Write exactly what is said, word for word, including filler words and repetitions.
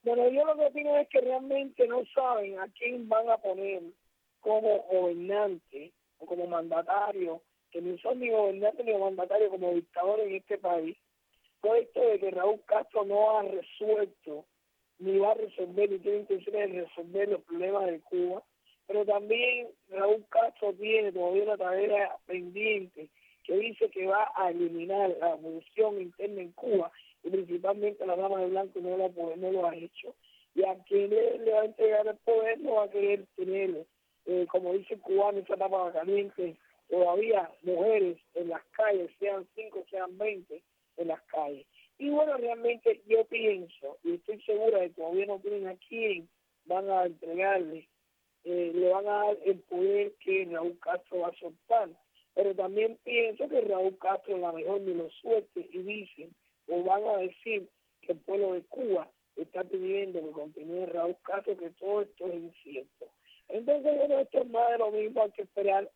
Bueno, yo lo que opino es que realmente no saben a quién van a poner como gobernante o como mandatario, que ni son ni gobernantes ni mandatarios, como dictadores en este país. Todo esto de que Raúl Castro no ha resuelto, ni va a resolver, ni tiene intenciones de resolver los problemas de Cuba, pero también Raúl Castro tiene todavía una tarea pendiente que dice que va a eliminar la revolución interna en Cuba, y principalmente la dama de blanco no lo, no lo ha hecho, y a quien le, le va a entregar el poder no va a querer tener, eh, como dice el cubano, esa tapa caliente, todavía mujeres en las calles, sean cinco, sean veinte, en las calles. Y bueno, realmente yo pienso, y estoy segura de que todavía no tienen a quién van a entregarle, eh, le van a dar el poder que Raúl Castro va a soltar. Pero también pienso que Raúl Castro a lo mejor ni lo suelte y dicen, o van a decir que el pueblo de Cuba está pidiendo que continúe Raúl Castro, que todo esto es incierto. Entonces, bueno, esto es más de lo mismo, hay que esperar